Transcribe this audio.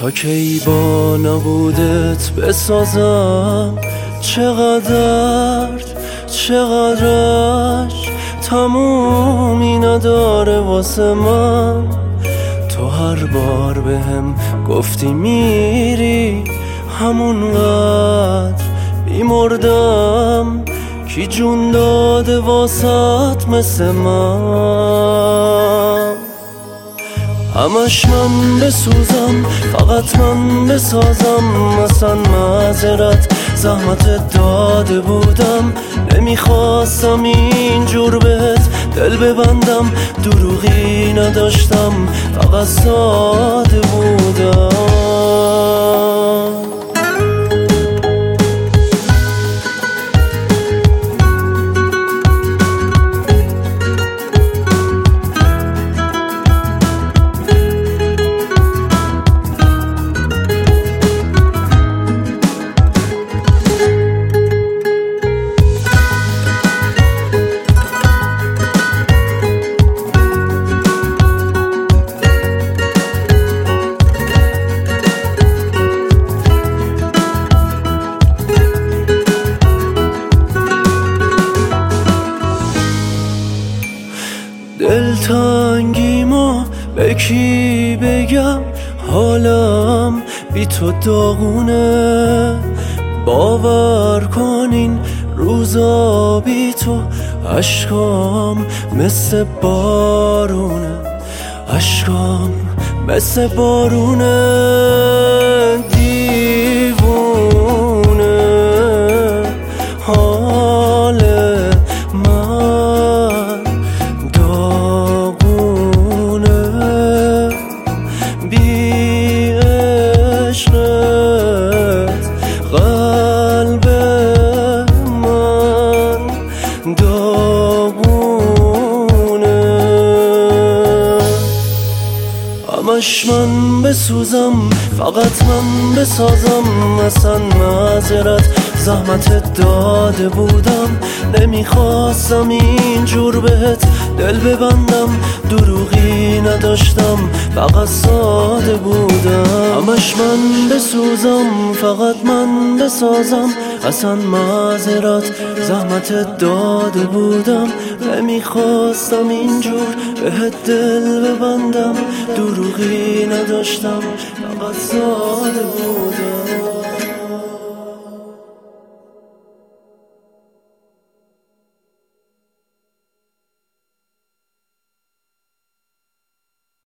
تا کی با نبودت بسازم، چقدرش تمومی نداره واسه من. تو هر بار بهم گفتی میری، همونقدر بیمردم. کی جون داده واسط مثل من؟ همش من بسوزم، فقط من بسازم. اصلا معذرت زحمت داده بودم، نمیخواستم اینجور بهت دل ببندم. دروغی نداشتم، فقط ساده بودم. دلتنگیمو به کی بگم؟ حالم بی تو داغونه. باور کن روزا بی تو عشقام مثل بارونه، عشقام مثل بارونه. دیوونه حال من داغونه، بی عشقت قلب من داغونه. همش من بسوزم، فقط من بسازم. اصلا معذرت زحمت داده بودم، نمیخواستم اینجور بهت دل ببندم. دروغی نداشتم، فقط ساده بودم. همش من بسوزم، فقط من بسازم. اصلا معذرت زحمت داده بودم، نمیخواستم اینجور بهت دل ببندم. دروغی نداشتم، فقط ساده بودم.